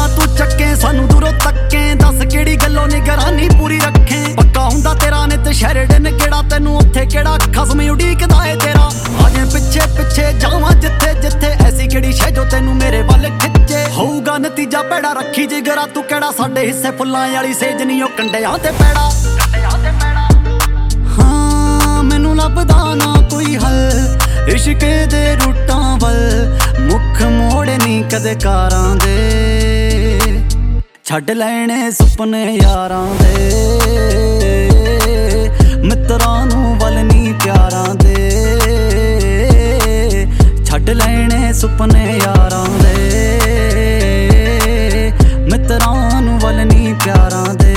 ਨਾ तू ਚੱਕੇ ਸਾਨੂੰ ਦੂਰੋਂ ਤੱਕੇ ਦੱਸ ਕਿਹੜੀ ਗੱਲੋਂ ਨਿਗਰਾਨੀ ਪੂਰੀ ਰੱਖੇ ਪੱਕਾ ਹੁੰਦਾ ਤੇਰਾ ਨਿਤ ਸ਼ੈਰਡਨ ਕਿਹੜਾ ਤੈਨੂੰ ਉੱਥੇ ਕਿਹੜਾ ਖਸਮ ਉਡੀਕਦਾ ਏ ਤੇਰਾ ਅਜੇ ਪਿੱਛੇ ਪਿੱਛੇ ਜਾਵਾਂ ਜਿੱਥੇ ਜਿੱਥੇ ਐਸੀ ਕਿਹੜੀ ਸ਼ੈ ਜੋ ਤੈਨੂੰ ਮੇਰੇ ਵੱਲ ਖਿੱਚੇ ਹੋਊਗਾ ਨਤੀਜਾ ਪੈੜਾ ਰੱਖੀ ਜਿਗਰਾ ਤੂੰ ਕਿਹੜਾ ਸਾਡੇ ਹਿੱਸੇ ਫੁੱਲਾਂ ਵਾਲੀ ਸੇਜ ਨਹੀਂ ਉਹ ਕੰਡਿਆਂ ਤੇ ਪੈੜਾ ਹਾਂ ਮੈਨੂੰ ਲੱਭਦਾ ਨਾ ਕੋਈ ਹੱਲ ਇਸ਼ਕੇ ਦੇ ਰੂਟਾਂ ਵੱਲ ਮੁੱਖ ਮੋੜੇ ਨਹੀਂ ਕਦੇ ਕਾਰਾਂ ਦੇ ਛੱਡ ਲੈਣੇ ਸੁਪਨੇ ਯਾਰਾਂ ਦੇ ਮਿੱਤਰਾਂ ਨੂੰ ਵੱਲ ਨਹੀਂ ਪਿਆਰਾਂ ਦੇ ਛੱਡ ਲੈਣੇ ਸੁਪਨੇ ਯਾਰਾਂ ਦੇ ਮਿੱਤਰਾਂ ਨੂੰ ਵੱਲ ਨਹੀਂ ਪਿਆਰਾਂ ਦੇ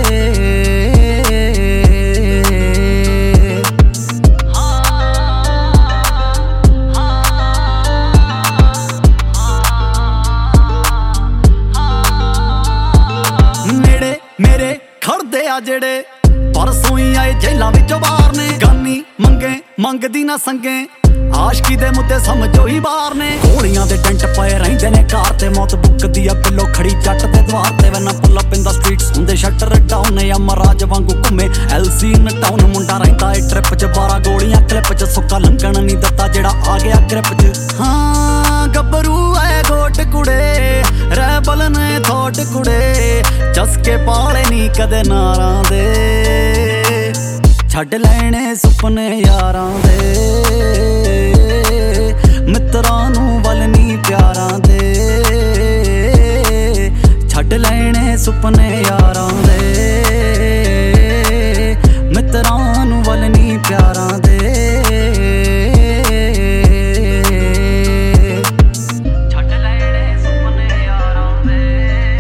ਮੇਰੇ ਖੜਦੇ ਆ ਜਿਹੜੇ ਪਰਸੋਂ ਹੀ ਆਏ ਜੇਲਾਂ ਵਿੱਚੋਂ ਬਾਹਰ ਨੇ ਗਾਨੀ ਮੰਗੇ ਮੰਗਦੀ ਨਾ ਸੰਗੇ ਆਸ਼ਕੀ ਦੇ ਮੁੱਦੇ ਸਮਝੋ ਹੀ ਬਾਹਰ ਨੇ ਗੋਲੀਆਂ ਦੇ ਟੈਂਟ ਪਏ ਰਹਿੰਦੇ ਨੇ ਕਾਰ ਤੇ ਮੌਤ ਬੁੱਕਦੀ ਆ ਪਿੱਲੋ ਖੜੀ ਜੱਟ ਦੇ ਦਵਾਰ ਤੇ wanna pull up in the streets ਹੁੰਦੇ ਸ਼ਟਰ ਡਾਊਨ ਆ ਮਹਾਰਾਜ ਵਾਂਗੂ ਘੁੰਮੇ ਐਲਸੀ ਨਟਾਊਨ ਮੁੰਡਾ ਰਹਿੰਦਾ ਏ ਟ੍ਰਿਪ 'ਚ 12 ਗੋਲੀਆਂ ਕਲਿੱਪ 'ਚ ਸੁੱਕਾ ਲੰਘਣ ਨਹੀਂ ਦਿੱਤਾ ਜਿਹੜਾ ਆ ਗਿਆ ਗ੍ਰਿਪ 'ਚ ਹਾਂ ਗੱਭਰੂ ਐ ਗੋਟ ਕੁੜੇ ਰੈਬਲ ਨੇ ਥੋਟ ਕੁੜੇ ਚਸਕੇ ਪਾਲੇ ਨਹੀਂ ਕਦੇ ਨਾਰਾਂ ਦੇ ਛੱਡ ਲੈਣੇ ਸੁਪਨੇ ਯਾਰਾਂ ਦੇ ਮਿੱਤਰਾਂ ਨੂੰ ਵੱਲ ਨਹੀਂ ਪਿਆਰਾਂ ਦੇ ਛੱਡ ਲੈਣੇ ਸੁਪਨੇ ਯਾਰਾਂ ਦੇ ਮਿੱਤਰਾਂ ਨੂੰ ਵੱਲ ਨਹੀਂ ਪਿਆਰਾਂ ਦੇ ਛੱਡ ਲੈਣੇ ਸੁਪਨੇ ਯਾਰਾਂ ਦੇ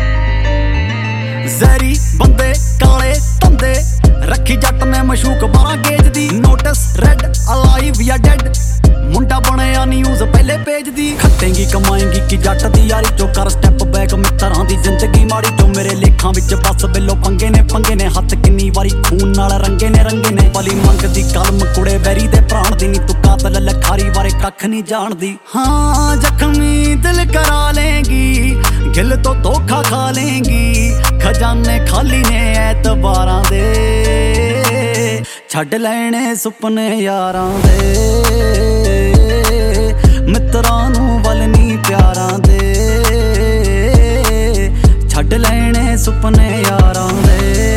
ਜ਼ਹਿਰੀ ਬੰਦੇ ਕਾਲੇ ਧੰਦੇ ਰੱਖੀ ਜੱਟ ਨੇ ਮਸ਼ੂਕ 12 ਗੇਜ ਦੀ ਨੋਟਿਸ ਰੈਡ ਅਲਾਈਵ ਜਾਂ ਡੈਡ ਮੁੰਡਾ ਬਣਿਆ ਨਿਊਜ਼ ਪਹਿਲੇ ਪੇਜ ਦੀ ਖੱਟੇਂਗੀ ਕਮਾਏਂਗੀ ਕਿ ਜੱਟ ਦੀ ਯਾਰੀ ਚੋਂ ਕਰ ਸਟੈਪ ਬੈਕ ਮਿੱਤਰਾਂ ਦੀ ਜ਼ਿੰਦਗੀ ਮਾੜੀ ਚੋਂ ਮੇਰੇ ਲੇਖਾਂ ਵਿੱਚ ਬਸ ਬਿੱਲੋ ਪੰਗੇ ਨੇ ਹੱਥ ਕਿੰਨੀ ਵਾਰੀ ਖੂਨ ਨਾਲ ਰੰਗੇ ਨੇ ਭਲੀ ਮੰਗਦੀ ਕਲਮ ਕੁੜੇ ਵੈਰੀ ਦੇ ਪ੍ਰਾਣ ਦੀ ਨੀ ਤੂੰ ਕਾਤਲ ਲਖਾਰੀ ਬਾਰੇ ਕੱਖ ਨਹੀਂ ਜਾਣਦੀ ਹਾਂ ਜ਼ਖਮੀ ਦਿਲ ਕਰਾ ਲੇਂਗੀ ਗਿਲ ਤੋਂ ਧੋਖਾ ਖਾ ਲੇਂਗੀ ਖਜ਼ਾਨੇ ਖਾਲੀ ਨੇ ਐਤਬਾਰਾਂ ਦੇ ਛੱਡ ਲੈਣੇ ਸੁਪਨੇ ਯਾਰਾਂ ਦੇ ਮਿੱਤਰਾਂ ਨੂੰ ਵੱਲ ਨਹੀਂ ਪਿਆਰਾਂ ਦੇ ਛੱਡ ਲੈਣੇ ਸੁਪਨੇ ਯਾਰਾਂ ਦੇ